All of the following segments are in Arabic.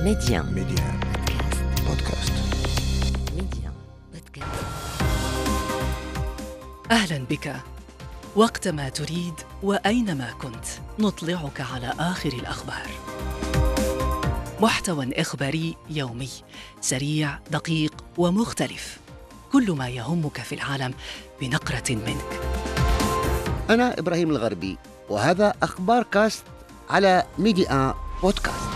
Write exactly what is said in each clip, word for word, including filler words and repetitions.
ميديان ميديان بودكاست. ميديان بودكاست. أهلا بك. وقتما تريد وأينما كنت نطلعك على آخر الأخبار. محتوى إخباري يومي سريع دقيق ومختلف، كل ما يهمك في العالم بنقرة منك. أنا إبراهيم الغربي، وهذا أخبار كاست على ميديان بودكاست.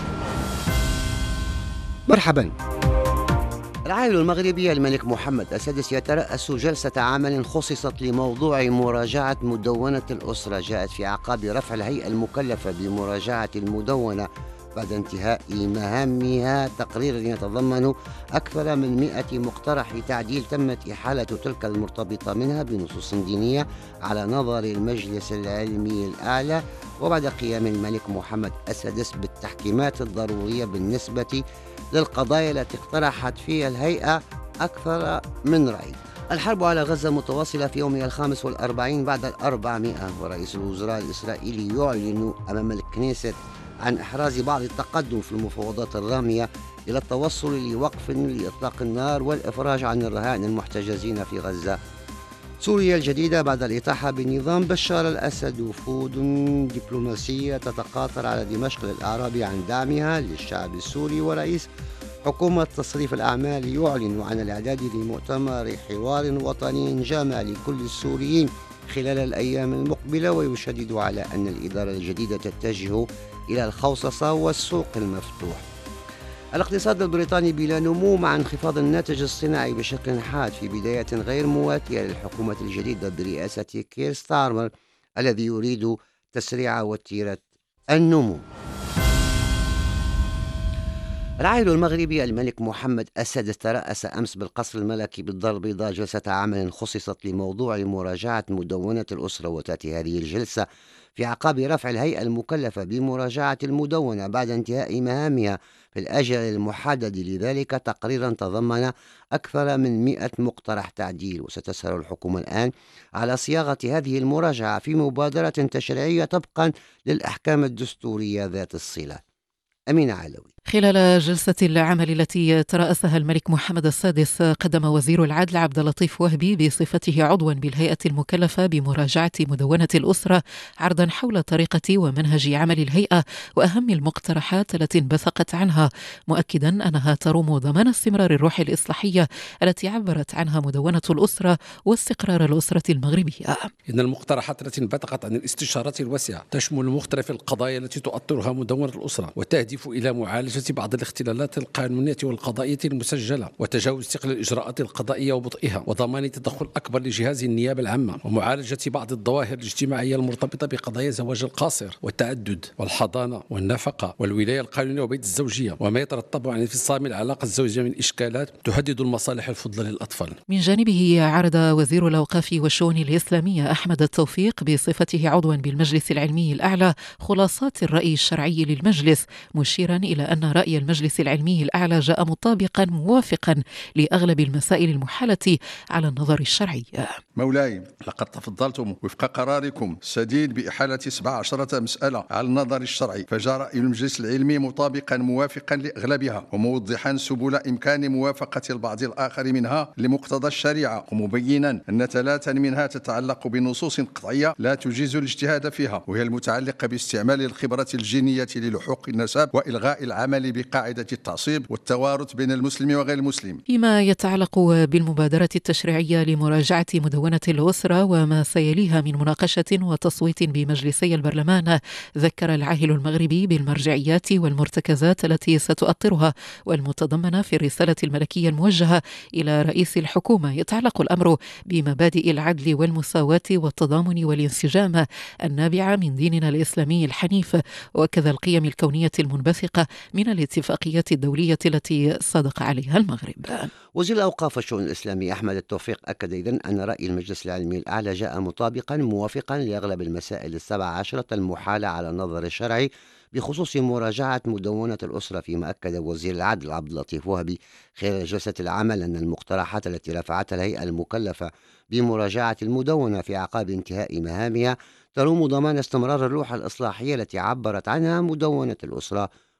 مرحبا. العائل المغربي الملك محمد السادس يترأس جلسة عمل خصصت لموضوع مراجعة مدونة الأسرة، جاءت في أعقاب رفع الهيئة المكلفة بمراجعة المدونة بعد انتهاء مهامها تقرير يتضمن أكثر من مئة مقترح تعديل تمت إحالة تلك المرتبطة منها بنصوص دينية على نظر المجلس العلمي الأعلى، وبعد قيام الملك محمد السادس بالتحكيمات الضرورية بالنسبة للقضايا التي اقترحت فيها الهيئة أكثر من رأي. الحرب على غزة متواصلة في يومها الخامس والأربعين بعد الأربعمائة، ورئيس الوزراء الإسرائيلي يعلن أمام الكنيست عن إحراز بعض التقدم في المفاوضات الرامية إلى التوصل لوقف لإطلاق النار والإفراج عن الرهائن المحتجزين في غزة. سوريا الجديدة بعد الإطاحة بنظام بشار الأسد، وفود دبلوماسية تتقاطر على دمشق للإعراب عن دعمها للشعب السوري، ورئيس حكومة تصريف الأعمال يعلن عن الإعداد لمؤتمر حوار وطني جامع لكل السوريين خلال الأيام المقبلة، ويشدد على أن الإدارة الجديدة تتجه إلى الخوصصة والسوق المفتوح. الاقتصاد البريطاني بلا نمو مع انخفاض الناتج الصناعي بشكل حاد في بداية غير مواتية للحكومة الجديدة برئاسة كير ستارمر الذي يريد تسريع وتيرة النمو. العائل المغربي الملك محمد السادس ترأس أمس بالقصر الملكي بالدار البيضاء جلسة عمل خصصت لموضوع مراجعة مدونة الأسرة، وتأتي هذه الجلسة في أعقاب رفع الهيئة المكلفة بمراجعة المدونة بعد انتهاء مهامها في الأجل المحدد لذلك تقريرا تضمن أكثر من مئة مقترح تعديل، وستسهر الحكومة الآن على صياغة هذه المراجعة في مبادرة تشريعية طبقا للأحكام الدستورية ذات الصلة. أمين علوي. خلال جلسة العمل التي ترأسها الملك محمد السادس، قدم وزير العدل عبد اللطيف وهبي بصفته عضوا بالهيئة المكلفة بمراجعة مدونة الأسرة عرضا حول طريقة ومنهج عمل الهيئة وأهم المقترحات التي انبثقت عنها، مؤكدا أنها تروم ضمان استمرار الروح الإصلاحية التي عبرت عنها مدونة الأسرة واستقرار الأسرة المغربية. إن المقترحات التي انبثقت عن الاستشارات الواسعة تشمل مختلف القضايا التي تؤطرها مدونة الأسرة، وتهدف إلى معالجة بعض الاختلالات القانونية والقضائية المسجلة، وتجاوز ثقل الإجراءات القضائية وبطئها، وضمان تدخل أكبر لجهاز النيابة العامة، ومعالجة بعض الظواهر الاجتماعية المرتبطة بقضايا زواج القاصر والتعدد والحضانة والنفقة والولاية القانونية وبيت الزوجية، وما يترتب عن انفصام العلاقة الزوجية من إشكالات تهدد المصالح الفضلى للأطفال. من جانبه عرض وزير الأوقاف والشؤون الإسلامية أحمد التوفيق بصفته عضوا بالمجلس العلمي الأعلى خلاصات الرأي الشرعي للمجلس، مشيرا إلى أن رأي المجلس العلمي الأعلى جاء مطابقا موافقا لأغلب المسائل المحالة على النظر الشرعي. مولاي، لقد تفضلتم وفق قراركم السديد بإحالة سبع عشرة مسألة على النظر الشرعي، فجاء رأي المجلس العلمي مطابقا موافقا لأغلبها، وموضحا سبل إمكان موافقة البعض الآخر منها لمقتضى الشريعة، ومبينا أن ثلاثا منها تتعلق بنصوص قطعية لا تجيز الاجتهاد فيها، وهي المتعلقة باستعمال الخبرة الجينية للحوق النسب وإلغاء العمل بقاعدة التعصيب والتوارث بين المسلم وغير المسلم. فيما يتعلق بالمبادرة التشريعية لمراجعة مدونة الأسرة وما سيليها من مناقشة وتصويت بمجلسي البرلمان، ذكر العاهل المغربي بالمرجعيات والمرتكزات التي ستؤطرها والمتضمنة في الرسالة الملكية الموجهة إلى رئيس الحكومة. يتعلق الأمر بمبادئ العدل والمساواة والتضامن والانسجام النابعة من ديننا الإسلامي الحنيف، وكذا القيم الكونية المنبثقة من الاتفاقيات الدولية التي صادق عليها المغرب. وزير الأوقاف والشؤون الإسلامي أحمد التوفيق أكد إذن أن رأي المجلس العلمي الأعلى جاء مطابقا موافقا لأغلب المسائل السبع عشرة المحالة على النظر الشرعي بخصوص مراجعة مدونة الأسرة، فيما أكد وزير العدل عبد اللطيف وهبي خلال جلسة العمل أن المقترحات التي رفعتها الهيئة المكلفة بمراجعة المدونة في أعقاب انتهاء مهامها تروم ضمان استمرار الروح الإصلاحية التي عبرت عنها مدونة الأسرة،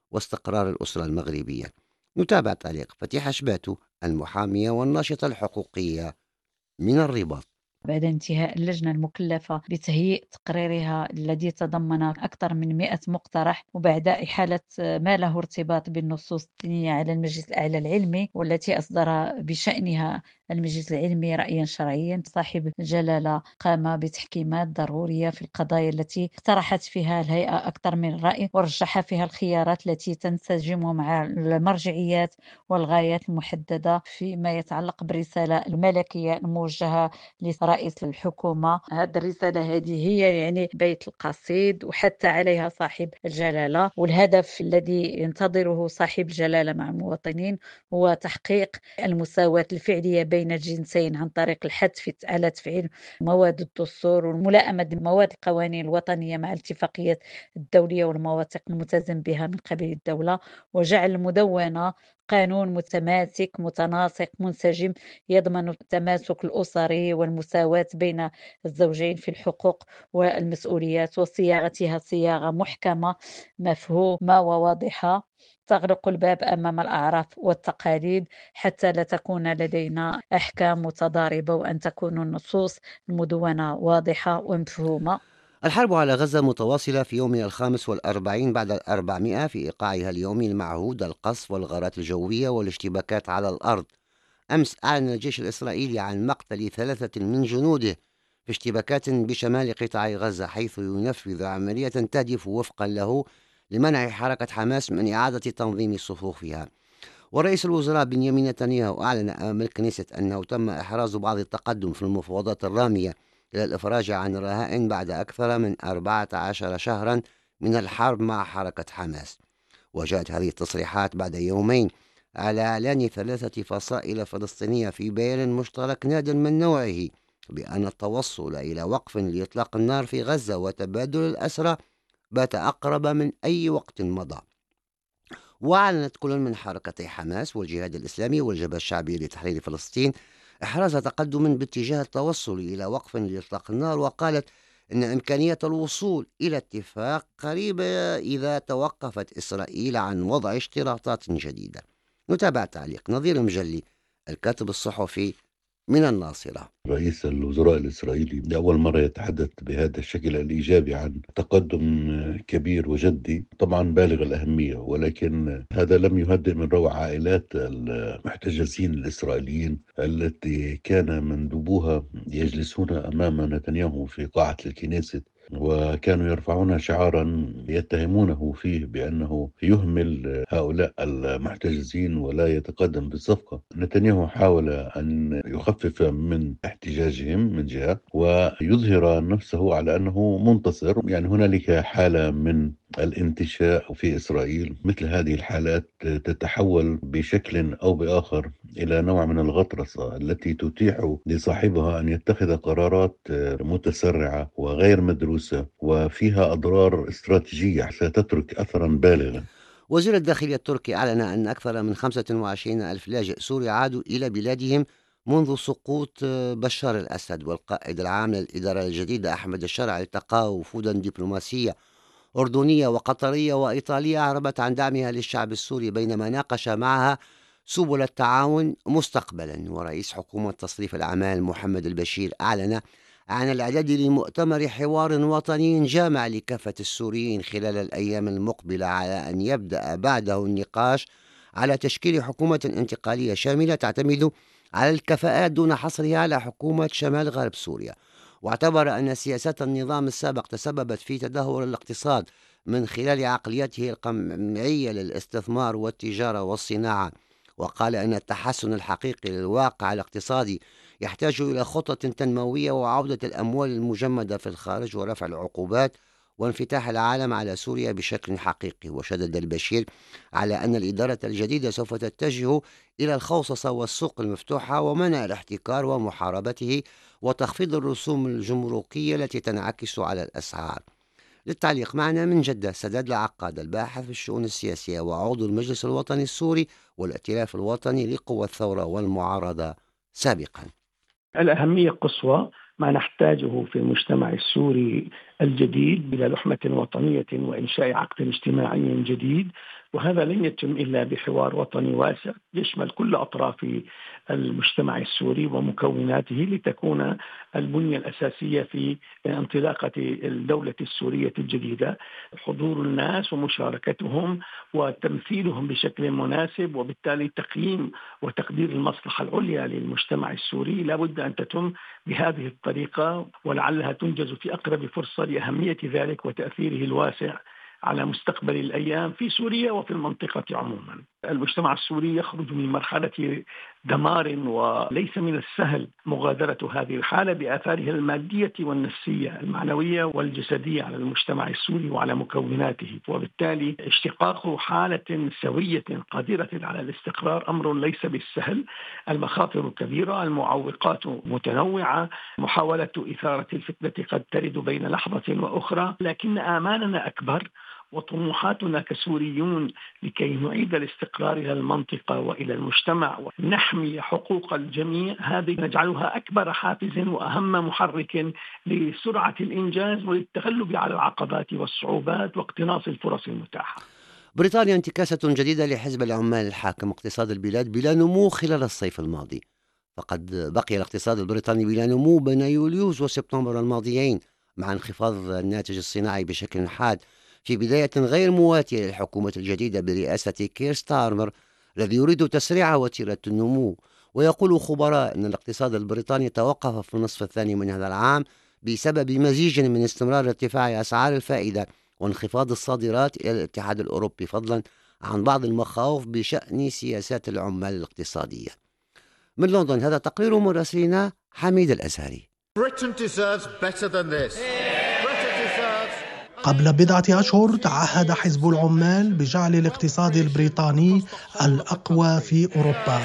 واستقرار الأسرة المغربية. نتابع تعليق فتيحة شباتو المحامية والناشطة الحقوقية من الرباط. بعد انتهاء اللجنة المكلفة بتهيئ تقريرها الذي تضمن أكثر من مئة مقترح، وبعد إحالة ما له ارتباط بالنصوص الدينية على المجلس الأعلى العلمي والتي أصدر بشأنها المجلس العلمي رأيا شرعيا، صاحب الجلالة قام بتحكيمات ضرورية في القضايا التي اقترحت فيها الهيئة أكثر من رأي، ورجح فيها الخيارات التي تنسجم مع المرجعيات والغايات المحددة فيما يتعلق بالرسالة الملكية الموجهة لرئيس الحكومة. هذه الرسالة هذه هي يعني بيت القصيد، وحتى عليها صاحب الجلالة، والهدف الذي ينتظره صاحب الجلالة مع المواطنين هو تحقيق المساواة الفعلية بين الجنسين عن طريق الحث على تفعيل مواد الدستور والملائمة بمواد القوانين الوطنية مع الاتفاقيات الدولية والمواثيق الملتزم بها من قبل الدولة، وجعل المدونة قانون متماسك متناسق منسجم يضمن التماسك الأسري والمساواة بين الزوجين في الحقوق والمسؤوليات، وصياغتها صياغة محكمة مفهومة وواضحة تغلق الباب أمام الأعراف والتقاليد حتى لا تكون لدينا أحكام متضاربة، وأن تكون النصوص المدونة واضحة ومفهومة. الحرب على غزة متواصلة في يومها الخامس والأربعين بعد الأربعمائة في إيقاعها اليومي المعهود القصف والغارات الجوية والاشتباكات على الأرض. أمس أعلن الجيش الإسرائيلي عن مقتل ثلاثة من جنوده في اشتباكات بشمال قطاع غزة، حيث ينفذ عملية تهدف وفقا له لمنع حركة حماس من إعادة تنظيم صفوفها. ورئيس الوزراء بنيامين نتنياهو أعلن أمام الكنيسة أنه تم إحراز بعض التقدم في المفاوضات الرامية إلى الإفراج عن الرهائن بعد أكثر من أربعة عشر شهرا من الحرب مع حركة حماس. وجاءت هذه التصريحات بعد يومين على إعلان ثلاثة فصائل فلسطينية في بيان مشترك ناد من نوعه بأن التوصل إلى وقف لإطلاق النار في غزة وتبادل الأسرى بات أقرب من أي وقت مضى. وأعلنت كل من حركتي حماس والجهاد الإسلامي والجبهة الشعبية لتحرير فلسطين إحراز تقدم باتجاه التوصل إلى وقف لإطلاق النار، وقالت إن إمكانية الوصول إلى اتفاق قريبة إذا توقفت إسرائيل عن وضع اشتراطات جديدة. نتابع تعليق نظير المجلي الكاتب الصحفي من الناصرة. رئيس الوزراء الإسرائيلي لأول مرة يتحدث بهذا الشكل الإيجابي عن تقدم كبير وجدي، طبعا بالغ الأهمية، ولكن هذا لم يهدئ من روع عائلات المحتجزين الإسرائيليين التي كان مندوبوها يجلسون أمام نتنياهو في قاعة الكنيسة، وكانوا يرفعون شعارا يتهمونه فيه بأنه يهمل هؤلاء المحتجزين ولا يتقدم بالصفقة. نتنياهو حاول أن يخفف من احتجاجهم من جهة ويظهر نفسه على أنه منتصر. يعني هنالك حالة من الانتشاء في إسرائيل، مثل هذه الحالات تتحول بشكل أو بآخر إلى نوع من الغطرسة التي تتيح لصاحبها أن يتخذ قرارات متسرعة وغير مدروسة وفيها أضرار استراتيجية ستترك أثرا بالغا. وزير الداخلية التركي أعلن أن أكثر من خمسة وعشرين ألف لاجئ سوري عادوا إلى بلادهم منذ سقوط بشار الأسد. والقائد العام للإدارة الجديدة أحمد الشرع التقى وفودا دبلوماسية أردنية وقطرية وإيطالية أعربت عن دعمها للشعب السوري، بينما ناقش معها سبل التعاون مستقبلا. ورئيس حكومة تصريف الأعمال محمد البشير أعلن عن الإعداد لمؤتمر حوار وطني جامع لكافة السوريين خلال الأيام المقبلة، على أن يبدأ بعده النقاش على تشكيل حكومة انتقالية شاملة تعتمد على الكفاءات دون حصرها على حكومة شمال غرب سوريا. واعتبر أن سياسات النظام السابق تسببت في تدهور الاقتصاد من خلال عقليته القمعية للاستثمار والتجارة والصناعة. وقال أن التحسن الحقيقي للواقع الاقتصادي يحتاج إلى خطة تنموية وعودة الأموال المجمدة في الخارج ورفع العقوبات وانفتاح العالم على سوريا بشكل حقيقي. وشدد البشير على أن الإدارة الجديدة سوف تتجه إلى الخوصصة والسوق المفتوحة ومنع الاحتكار ومحاربته وتخفيض الرسوم الجمركية التي تنعكس على الأسعار. للتعليق معنا من جدة سداد العقاد الباحث في الشؤون السياسية وعضو المجلس الوطني السوري والائتلاف الوطني لقوى الثورة والمعارضة سابقا. الأهمية قصوى ما نحتاجه في المجتمع السوري الجديد إلى لحمة وطنية وإنشاء عقد اجتماعي جديد وهذا لن يتم إلا بحوار وطني واسع يشمل كل أطراف المجتمع السوري ومكوناته لتكون البنية الأساسية في انطلاقة الدولة السورية الجديدة. حضور الناس ومشاركتهم وتمثيلهم بشكل مناسب، وبالتالي تقييم وتقدير المصلحة العليا للمجتمع السوري لا بد أن تتم بهذه الطريقة، ولعلها تنجز في أقرب فرصة لأهمية ذلك وتأثيره الواسع على مستقبل الأيام في سوريا وفي المنطقة عموما. المجتمع السوري يخرج من مرحلة دمار، وليس من السهل مغادرة هذه الحالة بآثارها المادية والنفسية المعنوية والجسدية على المجتمع السوري وعلى مكوناته، وبالتالي اشتقاق حالة سوية قادرة على الاستقرار أمر ليس بالسهل. المخاطر كبيرة، المعوقات متنوعة، محاولة إثارة الفتنة قد ترد بين لحظة وأخرى، لكن آمالنا أكبر وطموحاتنا كسوريون لكي نعيد الاستقرار إلى المنطقة وإلى المجتمع ونحمي حقوق الجميع، هذه نجعلها أكبر حافز وأهم محرك لسرعة الإنجاز وللتغلب على العقبات والصعوبات واقتناص الفرص المتاحة. بريطانيا انتكاسة جديدة لحزب العمال الحاكم اقتصاد البلاد بلا نمو خلال الصيف الماضي، فقد بقي الاقتصاد البريطاني بلا نمو بين يوليوز وسبتمبر الماضيين، مع انخفاض الناتج الصناعي بشكل حاد في بداية غير مواتية للحكومة الجديدة برئاسة كير ستارمر الذي يريد تسريع وتيرة النمو. ويقول خبراء أن الاقتصاد البريطاني توقف في النصف الثاني من هذا العام بسبب مزيج من استمرار ارتفاع أسعار الفائدة وانخفاض الصادرات إلى الاتحاد الأوروبي، فضلا عن بعض المخاوف بشأن سياسات العمال الاقتصادية. من لندن هذا تقرير مراسلنا حميد الأزهري. قبل بضعة أشهر تعهد حزب العمال بجعل الاقتصاد البريطاني الأقوى في أوروبا،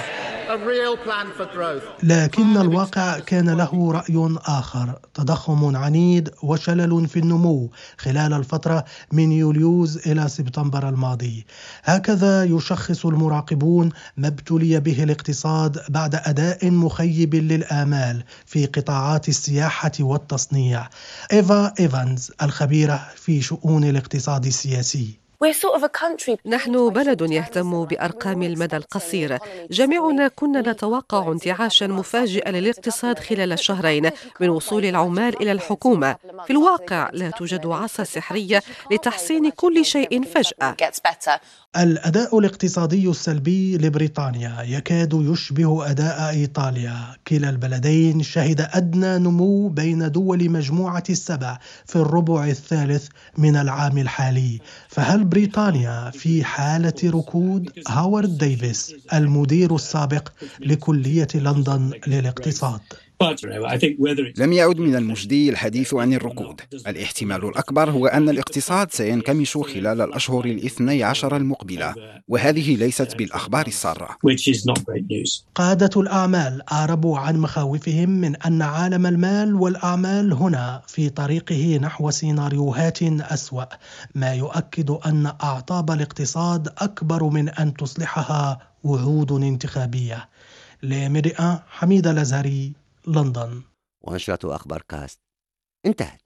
لكن الواقع كان له رأي آخر: تضخم عنيد وشلل في النمو خلال الفترة من يوليوز إلى سبتمبر الماضي. هكذا يشخص المراقبون ما ابتلي به الاقتصاد بعد أداء مخيب للآمال في قطاعات السياحة والتصنيع. إيفا إيفانز الخبيرة في شؤون الاقتصاد السياسي: نحن بلد يهتم بأرقام المدى القصير. جميعنا كنا نتوقع انتعاشا مفاجئا للاقتصاد خلال الشهرين من وصول العمال إلى الحكومة. في الواقع لا توجد عصا سحرية لتحسين كل شيء فجأة. الأداء الاقتصادي السلبي لبريطانيا يكاد يشبه أداء إيطاليا. كلا البلدين شهد أدنى نمو بين دول مجموعة السبع في الربع الثالث من العام الحالي. فهل بريطانيا في حالة ركود؟ هاورد ديفيس المدير السابق لكلية لندن للاقتصاد: لم يعد من المجدي الحديث عن الركود. الاحتمال الأكبر هو أن الاقتصاد سينكمش خلال الأشهر الاثني عشر المقبلة، وهذه ليست بالأخبار السارة. قادة الأعمال أعربوا عن مخاوفهم من أن عالم المال والأعمال هنا في طريقه نحو سيناريوهات أسوأ، ما يؤكد أن أعطاب الاقتصاد أكبر من أن تصلحها وعود انتخابية. لمرئة حميد الأزهري، لندن. ونشرة أخبار كاست انتهت.